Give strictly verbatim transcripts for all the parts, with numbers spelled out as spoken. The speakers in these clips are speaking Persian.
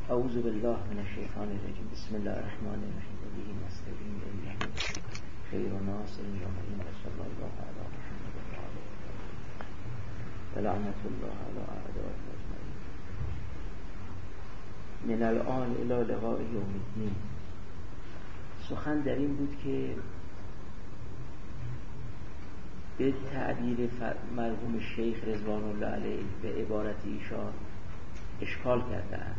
اعوذ بالله من الشیطان الرجیم. بسم الله الرحمن الرحیم. به نستعین بالله خیر ناصر و معین صلی الله علی محمد و آله و لعنت الله علی اعدائه اجمعین. من الآن الی لقاء یوم الدین. سخن در این بود که به تعبیر مرحوم شیخ رضوان الله علیه به عبارت ایشان اشکال کردند.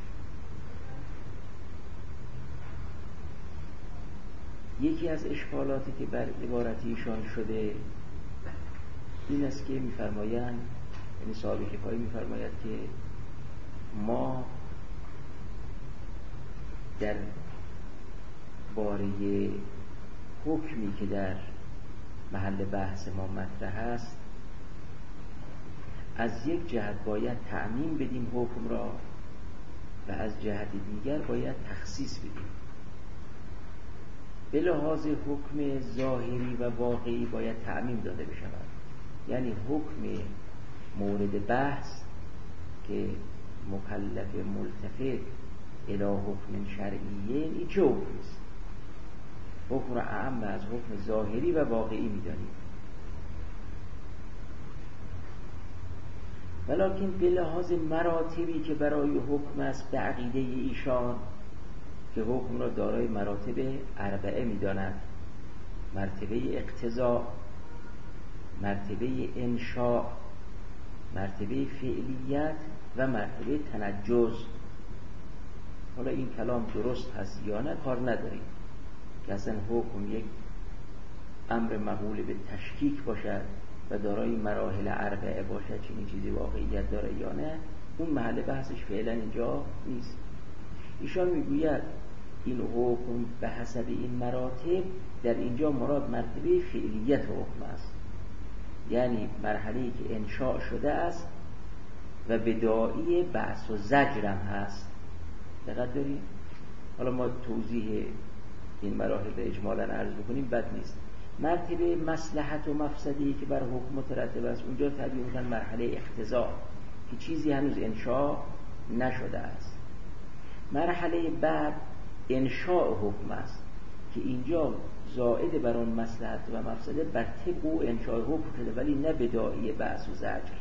یکی از اشکالاتی که بر عبارت ایشان شده این است که می‌فرمایند، یعنی صاحب کفایه می‌فرماید که ما در باره حکمی که در محل بحث ما مطرح است از یک جهت باید تعمیم بدیم حکم را و از جهت دیگر باید تخصیص بدیم. به لحاظ حکم ظاهری و واقعی باید تعمیم داده بشود، یعنی حکم مورد بحث که مکلف ملتفت الی حکم شرعیه این چه حکمی است؟ حکم را اعم از حکم ظاهری و واقعی می‌دانیم. ولکن به لحاظ مراتبی که برای حکم است به عقیده ایشان که حکم را دارای مراتب اربعه می‌دانند: مرتبه اقتضا، مرتبه انشاء، مرتبه فعلیت و مرتبه تنجز. حالا این کلام درست هست یا نه کار نداریم که اصلا حکم یک امر مقبول به تشکیک باشد و دارای مراحل اربعه باشد، چنین چیزی واقعیت داره یا نه، اون محل بحثش فعلا اینجا نیست. ایشان میگوید این حکم به حسب این مراتب در اینجا مراد مرتبه فعلیت حکم است، یعنی مرحله‌ای که انشاء شده است و بداعی بحث و زجرم هست. دقت داریم؟ حالا ما توضیح این مراحل به اجمالا عرض بکنیم بد نیست. مرتبه مصلحت و مفسدی که بر حکم مترتب است اونجا تعبیر می‌کنن مرحله اقتضا که چیزی هنوز انشاء نشده است. مرحله بعد انشاء حکم است که اینجا زائد بر اون مصلحت و مفسده بر طبق و انشاء حکم شده ولی نه بداعی بحث و زجر.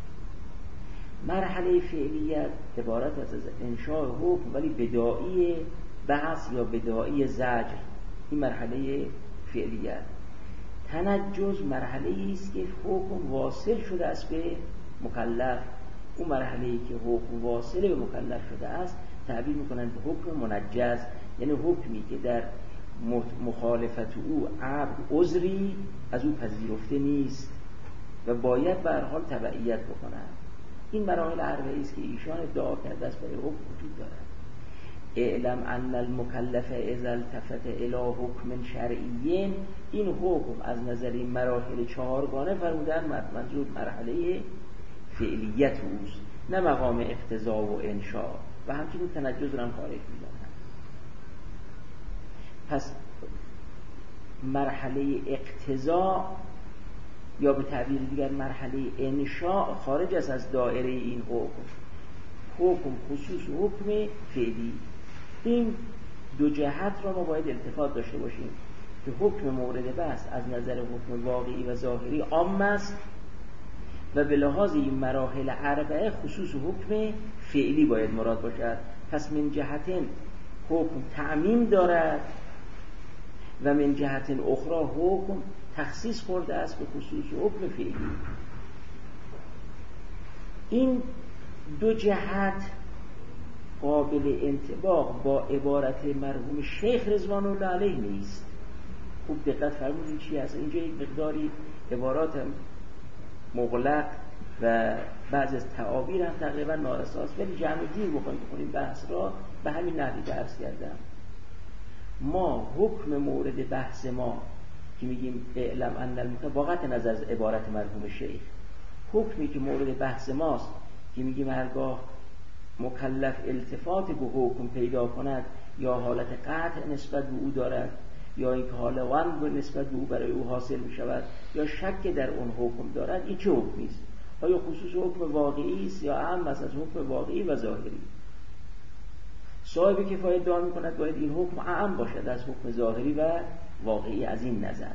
مرحله فعلیت عبارت است از انشاء حکم ولی بداعی بحث یا بداعی زجر. این مرحله فعلیت. تنجز مرحله است که حکم واصل شده است به مکلف. اون مرحله‌ای که حکم واصل به مکلف شده است تعبیر می‌کنند به حکم منجز، یعنی حکمی که در مخالفت او عبد عذری از او پذیرفته نیست و باید به هر حال تبعیت بکنند. این مراحل اربعه است که ایشان ادعا کرده است برای حکم وجود دارد. اعلم ان المکلف اذا التفت الی حکم شرعی، این حکم از نظر این مراحل چهارگانه فرمودن منظور مرحله فعلیت اوست، نه مقام اقتضا و انشاء و همچنین تنجز را هم خارج می‌دانند. پس مرحله اقتضا یا به تعبیر دیگر مرحله انشاء خارج است از دایره این حکم. حکم خصوص حکم فعلی. این دو جهت را ما باید التفات داشته باشیم که حکم مورد بحث از نظر حکم واقعی و ظاهری عام است و به لحاظ این مراحل اربعه خصوص حکم فعلی باید مراد باشد. پس من جهتین حکم تعمیم دارد و من جهت اخرى حکم تخصیص خورده است به خصوص حکم فعلی. این دو جهت قابل انطباق با عبارت مرحوم شیخ رضوان الله علیه نیست. خوب دقت فرمودین چی هست اینجا. یک مقداری عبارات هم مغلق و بعض از تعابیر هم تقریبا نااساس، ولی جمع دیر بکنیم بکنیم بحث را به همین نحوی درس کردم. ما حکم مورد بحث ما که میگیم اعلم ان المکلف واقعا نظر از عبارت مرحوم شیخ، حکمی که مورد بحث ماست که میگیم هرگاه مکلف التفات به حکم پیدا کند یا حالت قطع نسبت به او دارد یا اینکه حال وهم به نسبت به او برای او حاصل می شود یا شک در اون حکم دارد، این چه حکمی است؟ آیا خصوص حکم واقعی است یا عام است از حکم واقعی و ظاهری؟ صاحب کفایه ادعا می‌کند باید این حکم اعم باشد از حکم ظاهری و واقعی از این نظر.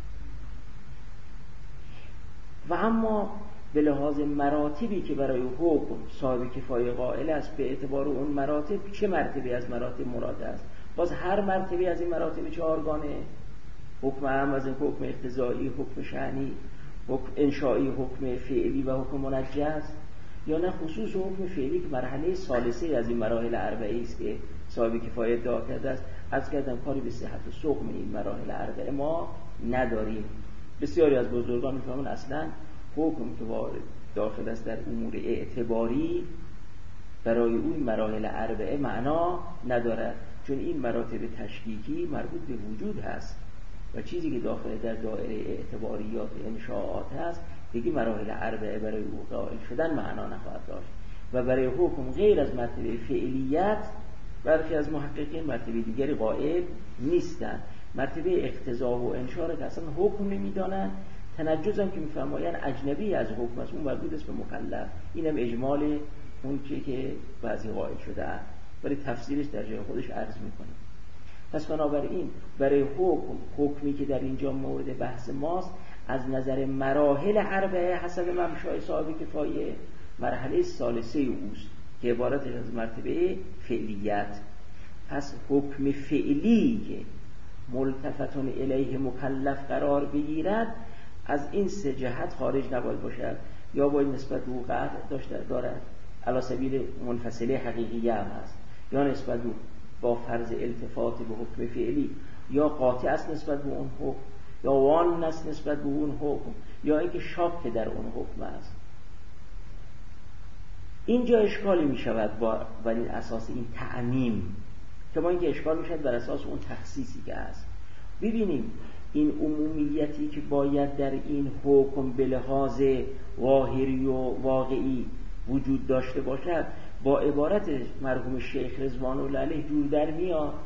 و اما به لحاظ مراتبی که برای حکم صاحب کفایه قائل است، به اعتبار اون مراتب چه مرتبه از مراتب مراد است؟ باز هر مرتبه از این مراتب چهارگانه، حکم اعم از این حکم اقتضایی، حکم شأنی، حکم انشایی، حکم فعلی و حکم منجز، یا نه خصوص حکم فعلی که مرحله ثالثه از این مراحل اربعه است که صاحب کفایه ادعا کرده است. از کردم کاری به صحت و سقم این مراحل اربعه ما نداریم. بسیاری از بزرگان میفهمن اصلا حکم که داخل است در امور اعتباری برای اون مراحل اربعه معنا ندارد، چون این مراتب تشکیکی مربوط به وجود هست و چیزی که داخل در دایره اعتباریات انشاءات هست دیگه مراحل اربعه برای او قائل شدن معنا نخواهد داشت. و برای حکم غیر از مرتبه فعلیت برخی از محققین مرتبه دیگری قائل نیستند. مرتبه اقتضا و انشاء را که اصلا حکم نمیدانند، تنجز هم که میفرمایند اجنبی از حکم است، اون مربوط است به مکلف. اینم اجمال اون چیزی که بعضی قائل شده است، ولی تفسیرش در جای خودش عرض میکنیم. پس بنابراین برای حکم، حکمی که در اینجا مورد بحث ماست، از نظر مراحل اربعه حسب ممشای صاحب کفایه مرحله ثالثه اوست که عبارت از مرتبه فعلیت. پس حکم فعلی که ملتفتون الیه مکلف قرار بگیرد از این سه جهت خارج نباید باشد، یا باید نسبت به او قطع داشته دارد علی سبیل منفصله حقیقیه هم هست، یا نسبت به با فرض التفات به حکم فعلی، یا قاطع است نسبت به اون حکم، یا وان است نسبت به اون حکم، یا اینکه شاک در اون حکم است. اینجا اشکالی می شود با بر اساس این تعمیم، که ما اینکه اشکال می شود بر اساس اون تخصیصی که هست. ببینیم این عمومیتی که باید در این حکم به لحاظ ظاهری و واقعی وجود داشته باشد با عبارت مرحوم شیخ رضوان الله علیه جور در میاد.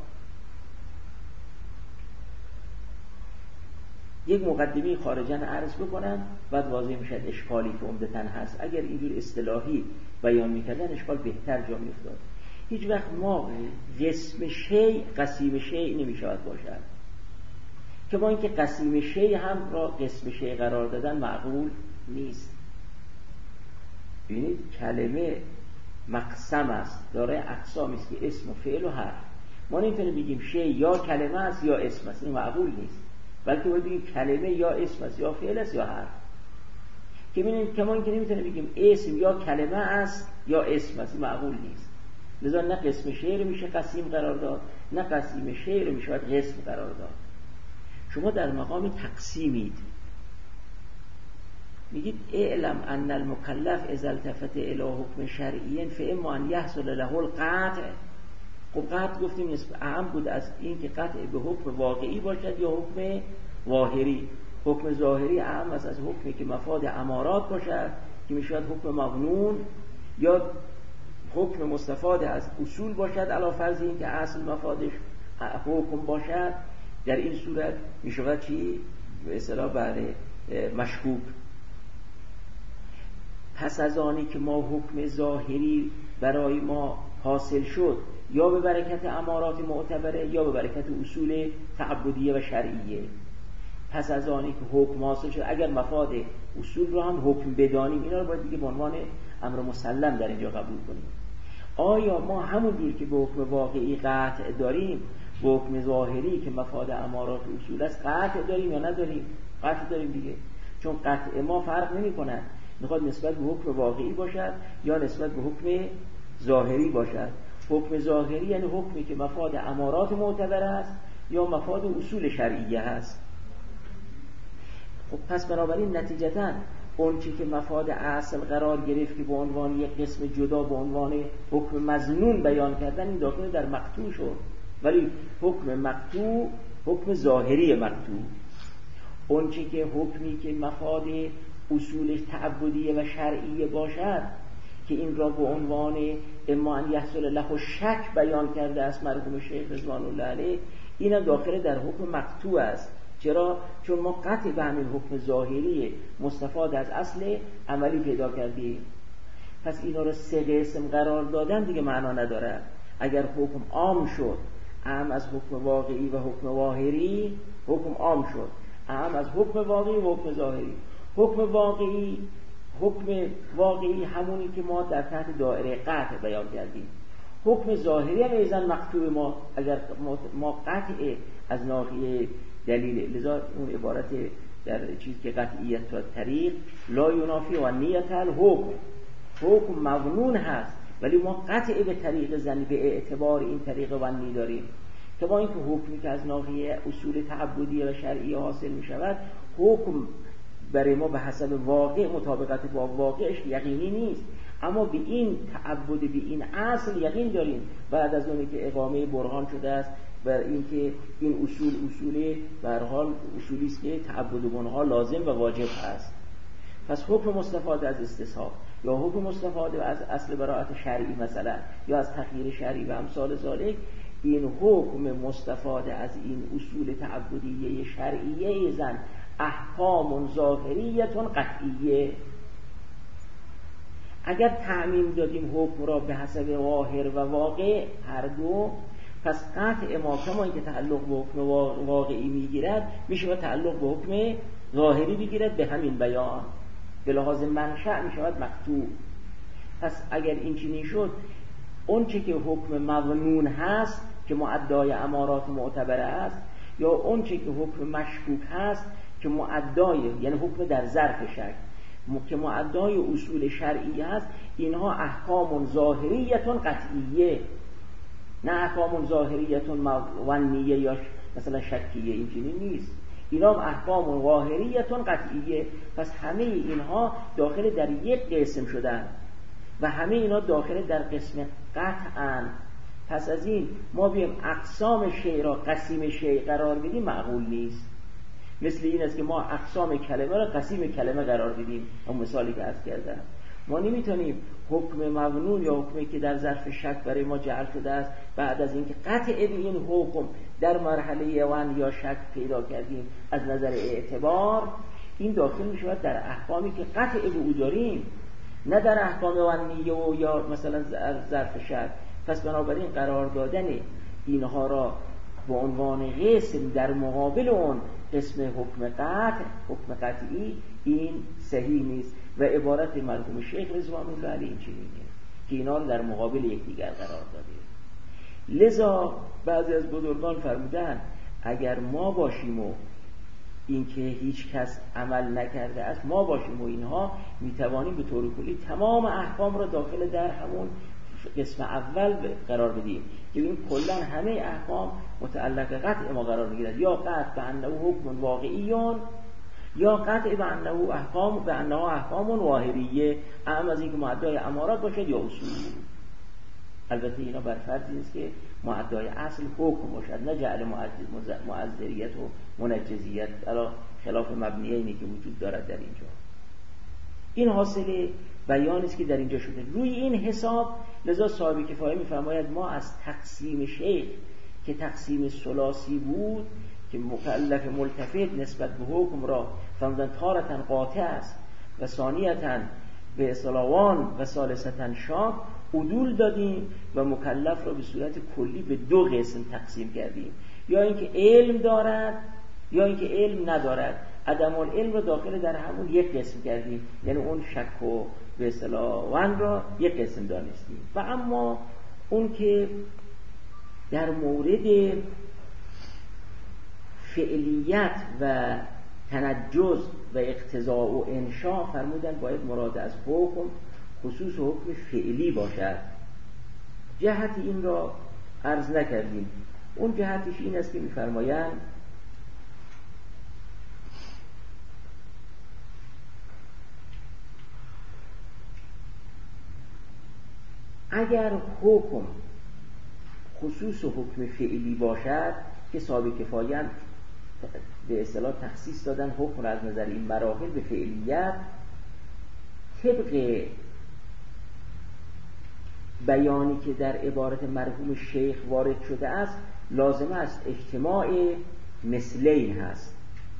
یک مقدمه خارجاً عرض بکنم بعد واضح میشد اشکالی که عمدتاً هست. اگر اینجور اصطلاحی بیان میکردن اشکال بهتر جا میافتاد. هیچ وقت ما قسم شیء قسیم شیء نمیشود باشد، که با اینکه قسیم شیء هم را قسم شیء قرار دادن معقول نیست. ببینید کلمه مقسم است، داره اقسامی است که اسم و فعل و حرف. ما نمیتونیم بگیم شیء یا کلمه است یا اسم است، این معقول نیست، بلکه باید بگیم کلمه یا اسم است یا فعل است یا حرف. که ببینید که ما اینکه نمیتونیم بگیم اسم یا کلمه است یا اسم است، این معقول نیست. لذا نه قسم شیء رو میشه قسیم قرار داد، نه قسیم شیء رو میشه قسم قرار داد. شما در مقام تقسیمید، میگید اعلم ان المکلف اذا التفت الى حکم شرعی فاما ان يحصل له القطع. خب قطع گفتیم نسبت اعم بود از این که قطع به حکم واقعی باشد یا حکم ظاهری. حکم ظاهری اعم است از حکمی که مفاد امارات باشد که میشود حکم مظنون، یا حکم مستفاد از اصول باشد علی فرض این که اصل مفادش حکم باشد. در این صورت میشود چی؟ به اصطلاح بله مشکوک. پس از آنی که ما حکم ظاهری برای ما حاصل شد یا به برکت امارات معتبره یا به برکت اصول تعبدیه و شرعیه، پس از آنی که حکم حاصل شد اگر مفاد اصول رو هم حکم بدانیم، اینا رو باید دیگه به عنوان امر مسلم در اینجا قبول کنیم. آیا ما همون جور که به حکم واقعی قطع داریم به حکم ظاهری که مفاد امارات و اصول است قطع داریم یا نداریم؟ قطع داریم دیگه، چون قطع ما فرق نمی کند میخواد نسبت به حکم واقعی باشد یا نسبت به حکم ظاهری باشد. حکم ظاهری یعنی حکمی که مفاد امارات معتبر است یا مفاد اصول شرعیه هست. خب پس بنابراین نتیجتاً اون چی که مفاد اصل قرار گرفت که به عنوان یک قسم جدا به عنوان حکم مظنون بیان کردن، این داخل در مقطوع شد. ولی حکم مقطوع حکم ظاهری مقطوع، اون چی که حکمی که مفاد اصولش تعبدیه و شرعیه باشد که این را به عنوان اما ان یحصل له شک بیان کرده است مرحوم شیخ رضوان الله علیه، اینم داخل در حکم مقطوع است. چرا؟ چون ما قطع به همین حکم ظاهری مستفاد از اصل عملی پیدا کردیم. پس اینا رو سه قسم قرار دادن دیگه معنا نداره. اگر حکم عام شد، اعم از حکم واقعی و حکم ظاهری، حکم عام شد اعم از حکم واقعی و حکم ظاهری. حکم واقعی حکم واقعی همونی که ما در تحت دایره قطع بیان کردیم. حکم ظاهری هم ایزن مقطوع ما اگر ما قطع از ناحیه دلیل، لذا اون عبارت در چیز که قطعیت تا طریق لا ینافی و نیت الحکم، حکم مظنون هست ولی ما قطع به طریق زنی به اعتبار این طریق ونی داریم که با اینکه حکمی که از ناحیه اصول تعبدی و شرعی حاصل می شود، حکم برای ما به حسب واقع مطابقت با واقعش یقینی نیست، اما به این تعبد به این اصل یقین داریم بعد از اونی که اقامه برهان شده است بر اینکه این اصول اصول به هر حال اصولی است که تعبد اونها لازم و واجب است. پس حکم مستفاده از استصحاب یا حکم مستفاده از اصل براءت شرعی مثلا یا از تخییر شرعی و امثال ذالک، این حکم مستفاده از این اصول تعبدیه شرعیه زن احکام ظاهریتون قطعیه. اگر تعمیم دادیم حکم را به حسب ظاهر و واقع هر دو، پس قطع ما کما اینکه تعلق به حکم واقعی میگیرد میشه و تعلق به حکم ظاهری بگیرد به همین بیان، به لحاظ منشأ میشود مقطوع. پس اگر این چنین شد، اون چه که حکم مظنون هست که معدای امارات معتبره است، یا اون چه که حکم مشکوک هست که معدای یعنی حکم در ظرف شک که معدای اصول شرعی هست، اینها احکام ظاهریتون قطعیه، نه احکام ظاهریتون ونیه یا مثلا شکیه، این چنین نیست. اینا هم احکام ظاهریتون قطعیه. پس همه اینها داخل در یک قسم شدن و همه اینا داخل در قسم قطعاً. پس از این ما بیم اقسام شیء را قسیم شیء قرار بدیم معقول نیست. مثل این است که ما اقسام کلمه را قسیم کلمه قرار بدیم. اون مثالی که عرض کردم، ما نمیتونیم حکم مظنون یا حکمی که در ظرف شک برای ما جعل شده است بعد از اینکه قطع به این حکم در مرحله ون یا شک پیدا کردیم از نظر اعتبار، این داخل می شود در احکامی که قطع به او داریم، نه در احکام ونیه و یا مثلا ظرف شک. پس بنابراین قرار دادن اینها را به عنوان قسم در مقابل اون قسم حکم قطع، حکم قطعی، این صحیح نیست و عبارت مرحوم شیخ رضوان الله علیه این چنینه که اینا رو در مقابل یکدیگر قرار داده. لذا بعضی از بزرگان فرمودن اگر ما باشیم و اینکه هیچ کس عمل نکرده است ما باشیم و اینها، میتوانیم به طور کلی تمام احکام را داخل در همون قسم اول قرار بدیم که این کلا همه احکام متعلق قطع ما قرار میگیرد، یا قطع به انه حکم واقعیون یا قطع به انه احکام به انه احکام واهریه، اما از اینکه معدای امارات باشد یا اصول. البته اینا بر فرض است که معدای اصل حکم باشد، نه جعل معذریت و منجزیت علا خلاف مبنیه اینی که وجود دارد در اینجا. این حاصل بیان است که در اینجا شده. روی این حساب لذا صاحب کفایه می‌فرماید ما از تقسیم شیخ که تقسیم ثلاثی بود که مکلف ملتفت نسبت به حکم را فرمودن تارتاً قاطع است و ثانیتاً به اصطلاحان و ثالثتاً شاک، عدول دادیم و مکلف را به صورت کلی به دو قسم تقسیم کردیم، یا اینکه علم دارد یا اینکه علم ندارد. عدم العلم را داخل در همون یک قسم کردیم، یعنی اون شک و به اصطلاح ون را یک قسم دانستیم. و اما اون که در مورد فعلیت و تنجز و اقتضاء و انشاء فرمودن باید مراد از حکم خصوص حکم فعلی باشد. جهت این را عرض نکردیم. اون جهتش این است که می‌فرمایند اگر حکم خصوص حکم فعلی باشد که صاحب کفایه به اصطلاح تخصیص دادن حکم را از نظر این مراحل به فعلیت، طبق بیانی که در عبارت مرحوم شیخ وارد شده است لازم است اجتماع مثلین هست.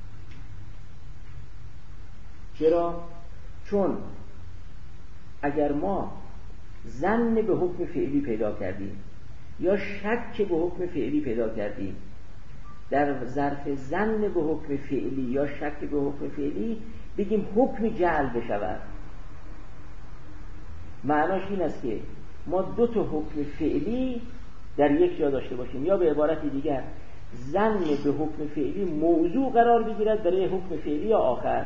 چرا؟ چون اگر ما ظن به حکم فعلی پیدا کردیم یا شک به حکم فعلی پیدا کردیم، در ظرف ظن به حکم فعلی یا شک به حکم فعلی بگیم حکم جعل بشود. معناش این است که ما دو تا حکم فعلی در یک جا داشته باشیم، یا به عبارت دیگر ظن به حکم فعلی موضوع قرار بگیرد برای حکم فعلی یا آخر،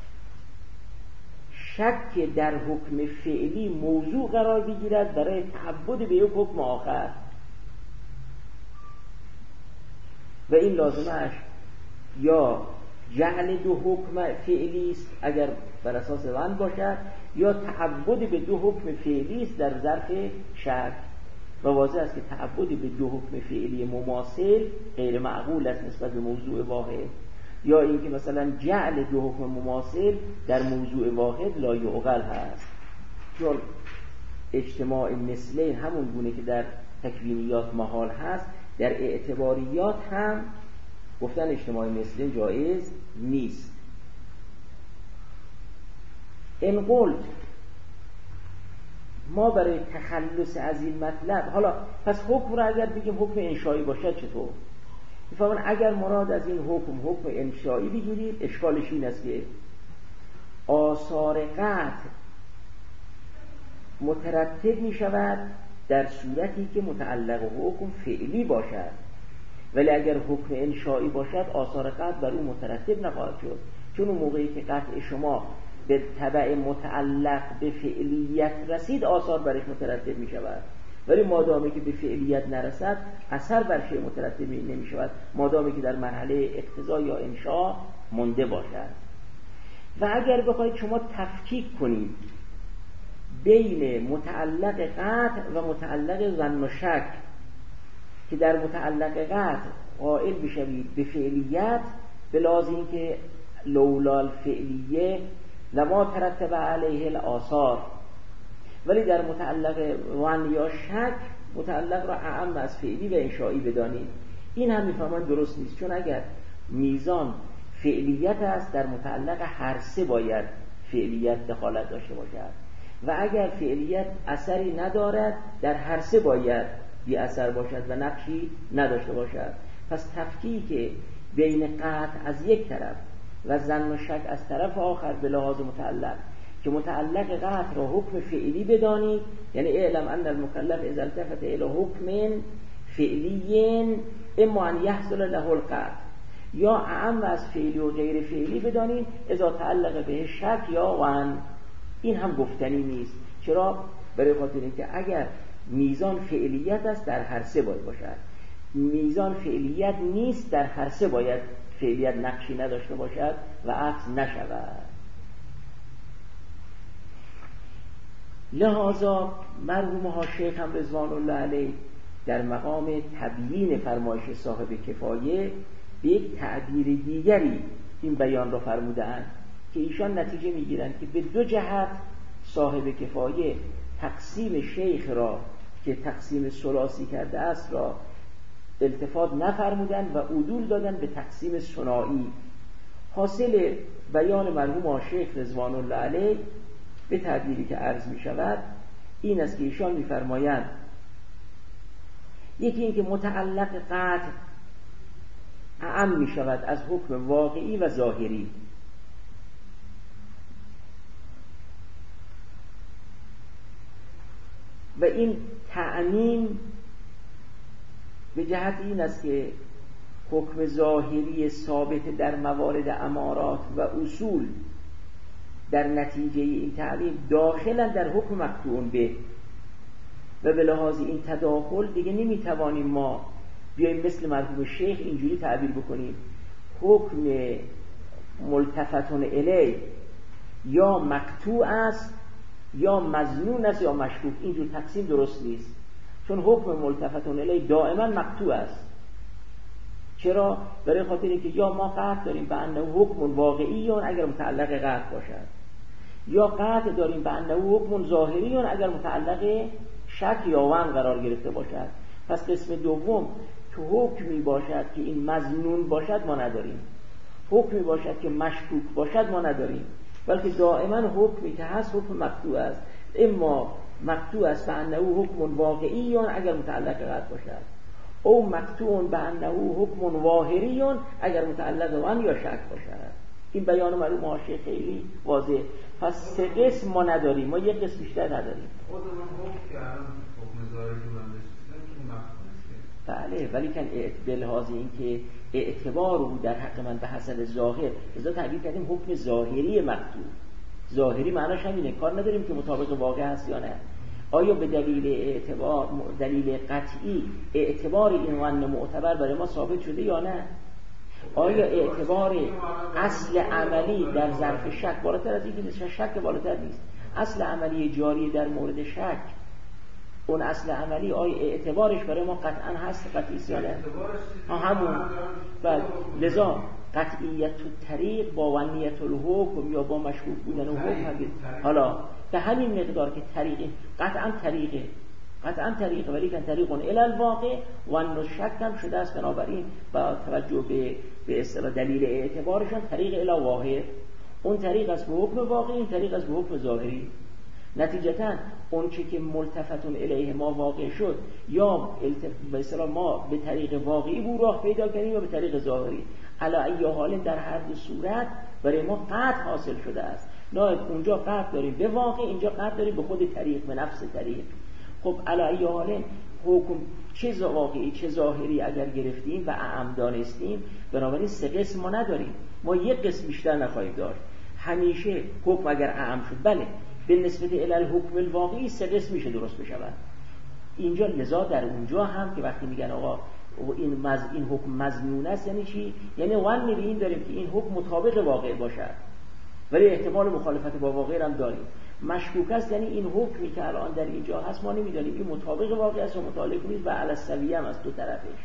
شک در حکم فعلی موضوع قرار بگیرد برای تعبد به یک حکم آخر. و این لازمش یا جعل دو حکم فعلی است اگر بر اساس ظن باشد، یا تعبد به دو حکم فعلی است در ظرف شک. و واضح است که تعبد به دو حکم فعلی مماثل غیر معقول است نسبت به موضوع واحد، یا اینکه مثلا جعل دو حکم مماثل در موضوع واحد لا یعقل هست، چون اجتماع مثلین همون گونه که در تکوینیات محال هست، در اعتباریات هم گفتن اجتماع مثلین جایز نیست. این قلت ما برای تخلص از این مطلب، حالا پس حکم را اگر بگیم حکم انشایی باشد چطور؟ میفهمن اگر مراد از این حکم حکم انشایی بگیرید، اشکالش این است که آثار قطع مترتب می شود در صورتی که متعلق حکم فعلی باشد، ولی اگر حکم انشایی باشد آثار قطع بر اون مترتب نخواهد شد، چون اون موقعی که قطع شما به تبع متعلق به فعلیت رسید آثار برش مترتب می شود، ولی مادامی که به فعلیت نرسد اثر بر شیء مترتب نمی شود، مادامی که در مرحله اقتضا یا انشاء مونده باشد. و اگر بخواید شما تفکیک کنید بین متعلق قطع و متعلق ظن و شک، که در متعلق قطع قائل بشوید به فعلیت به لازم که لولا الفعلیه لما ترتب علیه الآثار، ولی در متعلق ظن یا شک متعلق را اعم از فعلی و انشایی بدانید. این هم میفهمن درست نیست، چون اگر میزان فعلیت است در متعلق هر سه باید فعلیت دخالت داشته باشد، و اگر فعلیت اثری ندارد در هر سه باید بی اثر باشد و نقشی نداشته باشد. پس تفکیک بین قطع از یک طرف و ظن و شک از طرف آخر به لحاظ متعلق، که متعلق قطع را حکم فعلی بدانید، یعنی اعلم ان المکلف اذا التفت الى حکم فعلی اما ان یحصل له القطع، یا اعم از فعلی و غیر فعلی بدانید اذا تعلق به شک یا ظن. این هم گفتنی نیست. چرا؟ برای خاطر اینکه اگر میزان فعلیت است در هر سه باید باشد، میزان فعلیت نیست در هر سه باید فعلیت نقشی نداشته باشد و عکس نشود. لذا مرحوم حاشیه هم رضوان الله علیه در مقام تبیین فرمایش صاحب کفایه به یک تعبیر دیگری این بیان را فرمودند که ایشان نتیجه میگیرند که به دو جهت صاحب کفایه تقسیم شیخ را که تقسیم ثلاثی کرده است را التفات نفرمودند و عدول دادند به تقسیم ثنایی. حاصل بیان مرحوم شیخ رضوان الله علیه به تعبیری که عرض می شود این است که ایشان می فرمایند یکی این که متعلق قطع اعم می شود از حکم واقعی و ظاهری، و این تعمیم به جهت این است که حکم ظاهری ثابت در موارد امارات و اصول در نتیجه این تعمیم داخلا در حکم مقطوع به، و به لحاظ این تداخل دیگه نمیتوانیم ما بیاییم مثل مرحوم شیخ اینجوری تعبیر بکنیم حکم ملتفتون الی یا مقطوع است یا مظنون است یا مشکوک. اینجور تقسیم درست نیست، چون حکم ملتفتون الی دائما مقطوع است. چرا؟ برای خاطر اینکه یا ما قطع داریم به انه حکم واقعی یا اگر متعلق قطع باشد، یا قطع داریم به انه حکم ظاهری یا اگر متعلق شک یا ون قرار گرفته باشد. پس قسم دوم که حکمی باشد که این مظنون باشد ما نداریم، حکمی باشد که مشکوک باشد ما نداریم، بلکه دائما حکمی که هست حکم مقطوع است، اما مقطوع است فانه حکم واقعی اگر متعلق قطع باشد، او مقطوع بانه حکم ظاهری اگر متعلق وان یا شک باشد. این بیان معلوم ماشه خیلی واضح. پس سه قسم ما نداریم، ما یک قسم بیشتر نداریم. خود من حکم کردم حکم ظاهری که من داشتم بله، ولی کن به لحاظ این که اعتبار او در حق من به حسب ظاهر، لذا تعبیر کردیم حکم ظاهری مقطوع. ظاهری معناش همینه، کار نداریم که مطابق واقع هست یا نه. آیا به دلیل اعتبار دلیل قطعی اعتبار این ون معتبر برای ما ثابت شده یا نه؟ آیا اعتبار اصل عملی در ظرف شک بالاتر از اینکه شک, شک بالاتر نیست؟ اصل عملی جاری در مورد شک، اون اصل عملی آیا اعتبارش برای ما قطعا هست قطعی است یا نه؟ همون. بله، لذا قطعیت طریق با ونیت الحکم یا با مشکوک بودن حکم هست. حالا به همین مقدار که طریق قطعا طریقه قطعا طریقه ولی که طریق الی الواقع و ان شک هم شده است، بنابراین با توجه به به اصطلاح دلیل اعتبارشان طریق الی واقع، اون طریق است به حکم واقعی، این طریق است به حکم ظاهری. نتیجتا اون چی که ملتفتون الیه ما واقع شد یا به اصطلاح ما به طریق واقعی بو راه پیدا کردیم یا به طریق ظاهری، علی ای حال در هر دو صورت برای ما قطع حاصل شده است. نه اونجا قطع داریم به واقع، اینجا قطع داریم به خود طریق، به نفس طریق. خب علی ای حال حکم چه واقعی چه ظاهری اگر گرفتیم و اعم دانستیم، بنابراین سه قسم ما نداریم، ما یک قسم بیشتر نخواهیم داشت. همیشه حکم اگر اعم شد بله به نسبت الی الحکم الواقعی سه قسم میشه درست بشود. اینجا لذا در اونجا هم که وقتی میگن آقا این مز این حکم مظنون است یعنی چی؟ یعنی وان به این داریم که این حکم مطابق واقع باشد ولی احتمال مخالفت با واقع هم داریم. مشکوک است یعنی این حکمی که الان در اینجا هست ما نمیدانیم این مطابق واقع است و مطابق نیست و علی السویه هم از دو طرفش.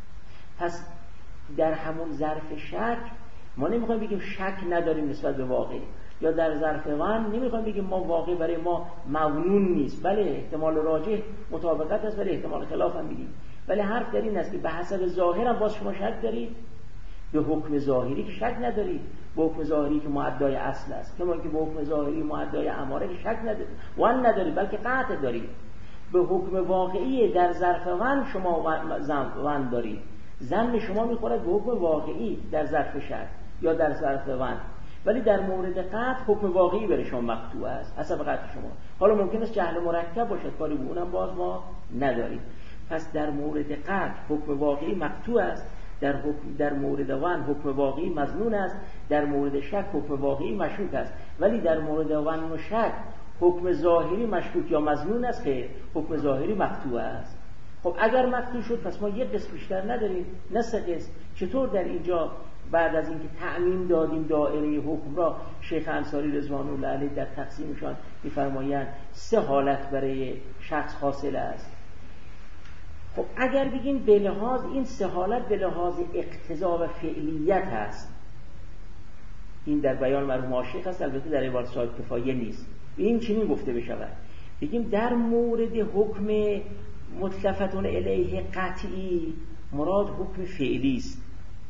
پس در همون ظرف شک ما نمیخوایم بگیم شک نداریم نسبت به واقع، یا در ظرف وان نمیخوایم بگیم ما واقع برای ما مظنون نیست، بله احتمال راجح مطابقت است ولی احتمال خلاف هم میدیم. ولی حرف در این است که به حسب ظاهر هم باز شما شک دارید، به حکم ظاهری که شک ندارید، به حکم ظاهری که معدای اصل است، کما که به حکم ظاهری معدای اماره که شک ندارید وان ندارید بلکه قطع دارید. به حکم واقعی در ظرف وان شما وان دارید، ظن شما میخورد به حکم واقعی در ظرف شک یا در ظرف وان، ولی در مورد قطع حکم واقعی برای شما مقطوع است حسب قطع شما. حالا ممکن است جهل مرکب باشد، کاری به اونم باز ما نداریم. پس در مورد قطع حکم واقعی مقطوع است، در حکم در مورد وان حکم واقعی مظنون است، در مورد شک حکم واقعی مشکوک است، ولی در مورد وان و شک حکم ظاهری مشکوک یا مظنون است که حکم ظاهری مقطوع است. خب اگر مقطوع شد پس ما یک قسم بیشتر نداریم نه سه قسم. چطور در اینجا بعد از اینکه تعمیم دادیم دایره حکم را، شیخ انصاری رضوان الله علیه در تقسیمشان می‌فرمایند سه حالت برای شخص حاصل است. خب اگر بگیم به لحاظ این سه حالت به لحاظ اقتضا و فعلیت هست، این در بیان مرحوم عاشق است، البته در عبارت صاحب کفایه نیست، این چنین گفته بشود. بگیم در مورد حکم متلفتون الیه قطعی مراد حکم فعلی است،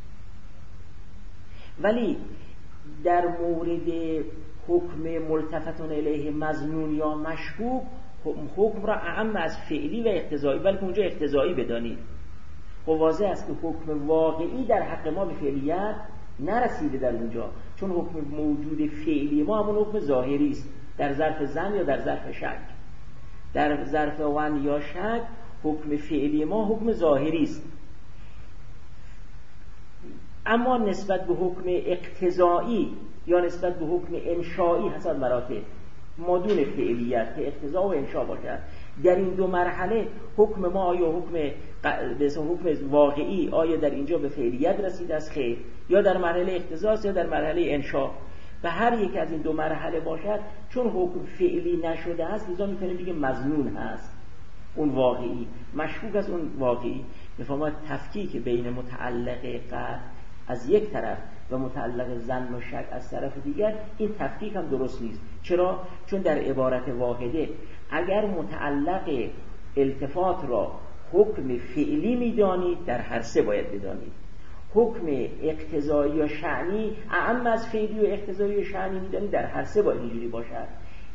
ولی در مورد حکم ملتفتون الیه مظنون یا مشکوک حکم را اعم از فعلی و اقتضایی، بلکه اونجا اقتضایی بدانید. خب واضح است که حکم واقعی در حق ما به فعلیت نرسیده در اونجا، چون حکم موجود فعلی ما همون حکم ظاهری است در ظرف ظن یا در ظرف شک. در ظرف وان یا شک حکم فعلی ما حکم ظاهری است، اما نسبت به حکم اقتضایی یا نسبت به حکم انشایی حسب مراتب مادون فعلیت که اقتضا و انشا باشد، در این دو مرحله حکم ما آیا حکم به حکم واقعی آیا در اینجا به فعلیت رسیده است خیر، یا در مرحله اقتضا یا در مرحله انشا. و هر یک از این دو مرحله باشد چون حکم فعلی نشده است لذا میتونیم بگیم مظنون هست اون واقعی، مشکوک است اون واقعی. بفرمایید تفکیک بین متعلق قطع از یک طرف و متعلق ظن و شک از طرف دیگر، این تفکیک هم درست نیست. چرا؟ چون در عبارت واحده اگر متعلق التفات را حکم فعلی میدانید در هر سه باید بدانید، حکم اقتضایی و شأنی اعم از فعلی و اقتضایی و شأنی میدانید در هر سه باید اینجوری باشد.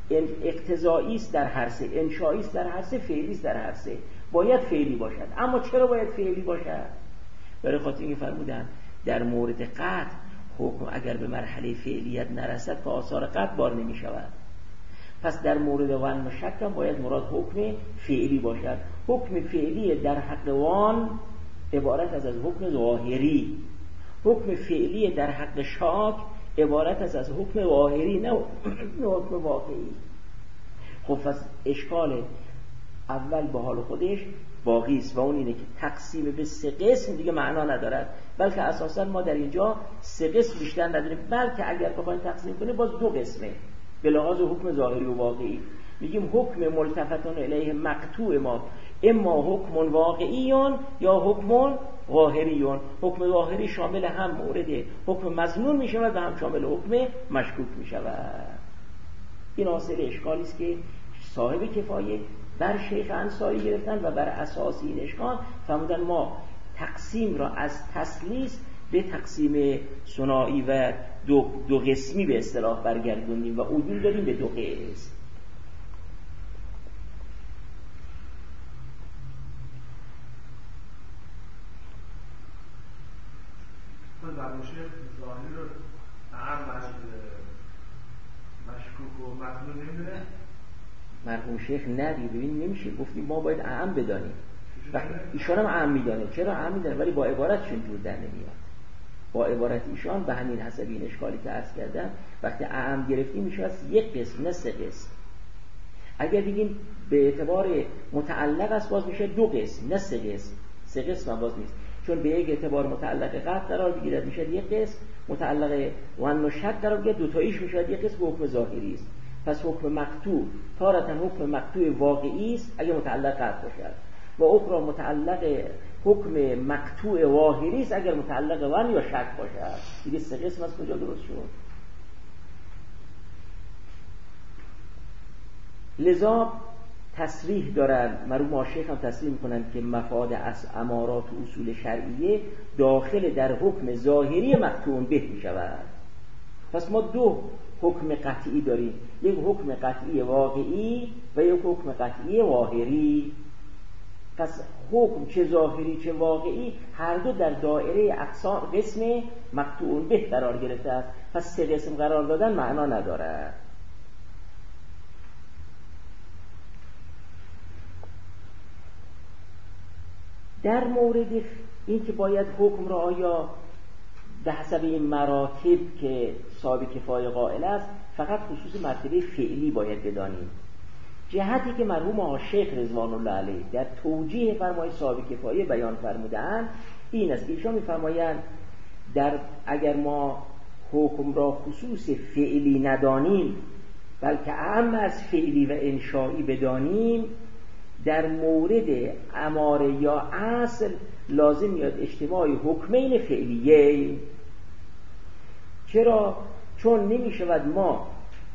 اقتضایی است در هر سه، انشایی است در هر سه، فعلی است در هر سه. باید فعلی باشد. اما چرا باید فعلی باشد؟ برای خاطر اینکه فرمودن در مورد قطع حکم اگر به مرحله فعلیت نرسد که آثار قطع بار نمی شود. پس در مورد وان و شک هم باید مراد حکم فعلی باشد. حکم فعلی در حق وان عبارت از از حکم ظاهری، حکم فعلی در حق شاک عبارت از از حکم ظاهری، نه حکم واقعی. خب پس اشکال اول به حال خودش باقی است و اون اینه که تقسیم به سه قسم دیگه معنا ندارد، بلکه اساسا ما در اینجا سه قسم بیشتر نداریم، بلکه اگر بخوایم تقسیم کنیم باز دو قسمه به لحاظ حکم ظاهری و واقعی. میگیم حکم ملتفتون الیه مقطوع ما اما حکم واقعیون یا حکم ظاهریون. حکم ظاهری شامل هم مورد حکم مظنون می شود و هم شامل حکم مشکوک می شود. این حاصل اشکالی است که صاحب کفایه بر شیخ انصاری گرفتن و بر اساس این اشکال فرمودن ما تقسیم را از تسلیس به تقسیم ثنایی و دو, دو قسمی به اصطلاح برگردونیم و عدول داریم به دو قسم. مرحوم شیخ ظاهری رو اعم مشکوک و مظنون نمیدونه. مرحوم شیخ ندی ببین نمیشه، گفتیم ما باید اعم بدانیم. ایشان هم اعم میدانه. چرا اعم میدانه؟ ولی با عبارتشون جور در نمیاد. با عبارت ایشان به همین حسب این اشکالی که عرض کردم وقتی اعم گرفتیم میشه از یک قسم نه سه قسم. اگر بگیم به اعتبار متعلق است باز میشه دو قسم نه سه قسم. سه قسم هم باز نیست، چون به یک اعتبار متعلق قطع قرار بگیرد میشه یک قسم، متعلق وان و شک قرار بگیرد دو تاییش میشه یک قسم حکم ظاهری است. پس حکم مقطوع تارتاً حکم مقطوع واقعی است اگه متعلق قطع باشد و اخرى متعلق حکم مقطوع ظاهری است اگر متعلق وان یا شک باشد. دیگه سه قسم از کجا درست شد؟ لذا تصریح دارن، مرحوم شیخ هم تصریح میکنن که مفاد از امارات و اصول شرعیه داخل در حکم ظاهری مقطوع به میشود. پس ما دو حکم قطعی داریم، یک حکم قطعی واقعی و یک حکم قطعی ظاهری. پس حکم چه ظاهری چه واقعی هر دو در دایره اقسام قسم مقطوع به قرار گرفته است. پس سه قسم قرار دادن معنا ندارد. در مورد این که باید حکم را آیا به حسب این مراتب که صاحب کفایه قائل است فقط خصوص مرتبه فعلی باید بدانیم، جهتی که مرحوم شیخ رضوان الله علیه در توجیه فرمای صاحب کفایه بیان فرمودند این است که ایشان می‌فرمایند در اگر ما حکم را خصوص فعلی ندانیم بلکه اعم از فعلی و انشایی بدانیم، در مورد اماره یا اصل لازم میاد اجتماع حکمین فعلیه. چرا؟ چون نمی شود ما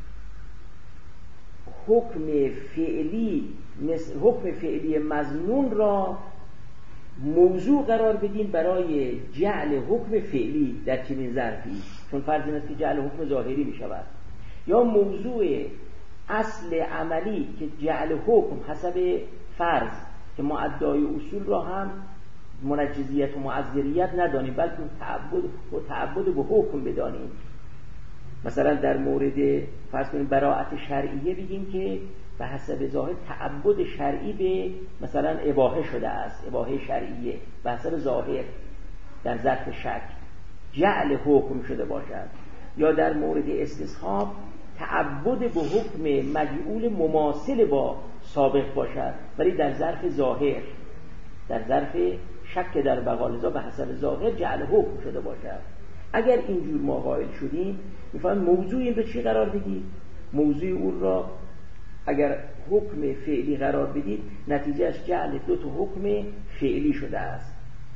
حکم فعلی حکم فعلی مظنون را موضوع قرار بدیم برای جعل حکم فعلی در چنین ظرفی، چون فرض این است که جعل حکم ظاهری می شود، یا موضوع اصل عملی که جعل حکم حسب فرض که ما ادعای اصول را هم منجزیت و معذریت ندانیم بلکه تعبد و تعبد به حکم بدانیم. مثلا در مورد فرض کنیم براءت شرعیه بگیم که به حسب ظاهر تعبد شرعی به مثلا اباحه شده است، اباحه شرعیه به حسب ظاهر در ظرف شک جعل حکم شده باشد، یا در مورد استصحاب تعبد به حکم مجعول مماثل با سابق باشد ولی در ظرف ظاهر در ظرف شک در بقالزا به حسب ظاهر جعل حکم شده باشد. اگر اینجور ما قائل شدیم میفهمیم موضوع این رو چی قرار بدید؟ موضوع اون را اگر حکم فعلی قرار بدید نتیجهش جعل دو تا حکم فعلی شده است.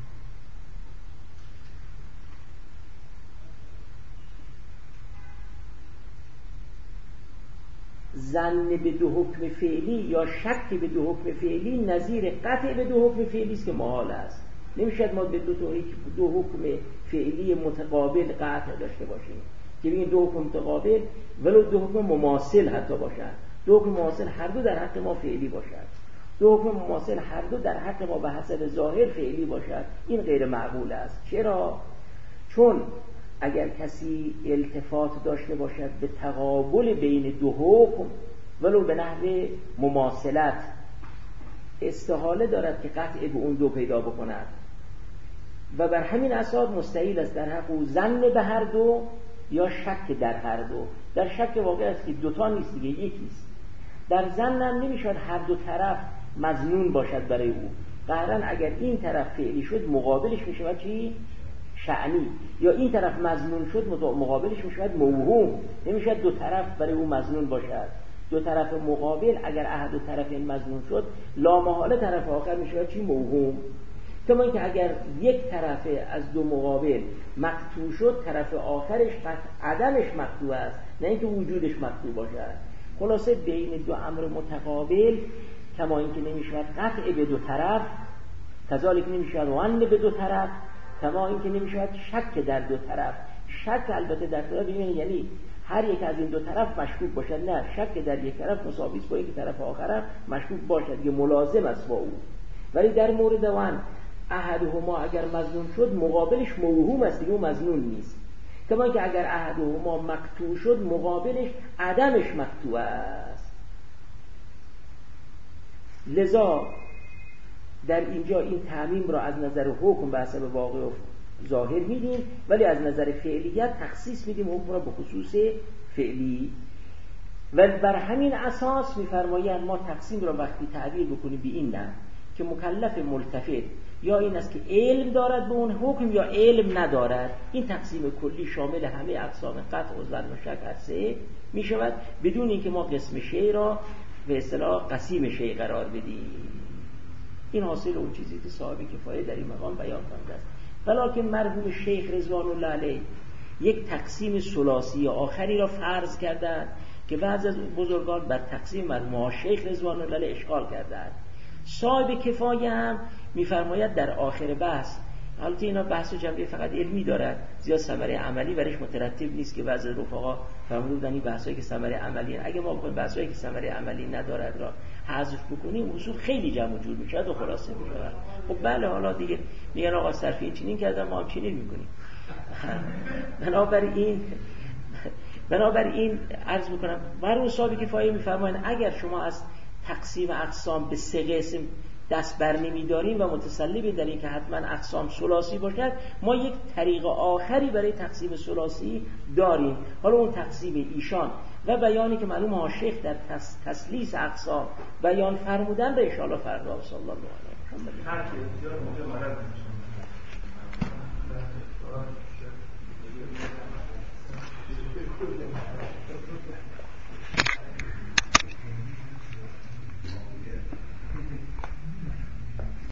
ظن به دو حکم فعلی یا شک به دو حکم فعلی نظیر قطع به دو حکم فعلی است که محال است. نمیشد ما به دو, دو حکم فعلی متقابل قطع داشته باشیم. که بگیم دو حکم متقابل ولو دو حکم مماثل حتی باشد، دو حکم مماثل هر دو در حق ما فعلی باشد، دو حکم مماثل هر دو در حق ما به حسب ظاهر فعلی باشد، این غیر معقول است. چرا؟ چون اگر کسی التفات داشته باشد به تقابل بین دو حکم ولو به نحو مماثلت، استحاله دارد که قطع به اون دو پیدا بکند و بر همین اساس مستحیل است در حق او ظن به هر دو یا شک در هر دو. در شک واقع است که دوتا نیست دیگه، یکیست. در ظن هم نمیشود هر دو طرف مظنون باشد برای او. قطعاً اگر این طرف فعلی شد مقابلش میشود چی؟ شأنی. یا این طرف مظنون شد مقابلش میشود موهوم. نمیشود دو طرف برای او مظنون باشد. دو طرف مقابل اگر احد دو طرف این مظنون شد لامحاله طرف آخر میشود چی؟ موهوم. کما اینکه اگر یک طرف از دو مقابل مقطوع شد طرف آخرش عدمش مقطوع است، نه اینکه وجودش مقطوع باشد. خلاصه بین دو امر متقابل کما اینکه نمیشود قطع به دو طرف، کذالک نمیشود ظن به دو طرف، کما اینکه نمیشود شک در دو طرف. شک البته در طرف یعنی هر یک از این دو طرف مشکوک باشد، نه، شک در یک طرف مساوی است با اینکه طرف آخر مشکوک باشد، یه ملازم است با او. ولی در مورد وان احدهما اگر مظنون شد مقابلش موهوم است، دیگه مظنون نیست. کما که اگر احدهما مقطوع شد مقابلش عدمش مقطوع است. لذا در اینجا این تعمیم را از نظر حکم به حسب واقع و ظاهر میدیم، ولی از نظر فعلیت تخصیص میدیم حکم را به خصوص فعلی. و بر همین اساس میفرمایند ما تقسیم را وقتی تعبیر بکنیم به این نه که مکلف ملتفت یا این است که علم دارد به اون حکم یا علم ندارد، این تقسیم کلی شامل همه اقسام قطع و ظن و شک هر سه می شود بدون اینکه ما قسم شیء را به اصطلاح قسیم شیء قرار بدیم. این حاصل اون چیزی که صاحب کفایه در این مقام بیان کرده است. ولکن مرحوم شیخ رضوان الله علیه یک تقسیم ثلاثی آخری را فرض کردند که بعضی از بزرگان بر تقسیم مرحوم شیخ رضوان الله علیه اشکال کردند. صاحب کفایه هم میفرماید در آخر بحث، البته اینا بحث و جنبه فقط علمی دارد، زیاد ثمره عملی برش مترتب نیست که بعضی رفقا فرمودن این بحثایی که ثمره عملی، اگه ما بخوایم بحثایی که ثمره عملی ندارد را حذف بکنیم اصول خیلی جمع و جور میشه و خلاصه میشه. خب بله، حالا دیگه میگن آقا صرفی چنین کردن ما هم چنین میکنیم. بنابراین بنابراین عرض میکنم مرحوم صاحب کفایه میفرمایند اگر شما از تقسیم اقسام به سه قسم دست بر نمی‌داریم و متسلبیم در این که حتما اقسام ثلاثی باشد، ما یک طریق آخری برای تقسیم ثلاثی داریم. حالا اون تقسیم ایشان و بیانی که معلوم ها شیخ در تس... تسلیس اقسام بیان فرمودن به انشاءالله فردا صلی الله علیه و سلم.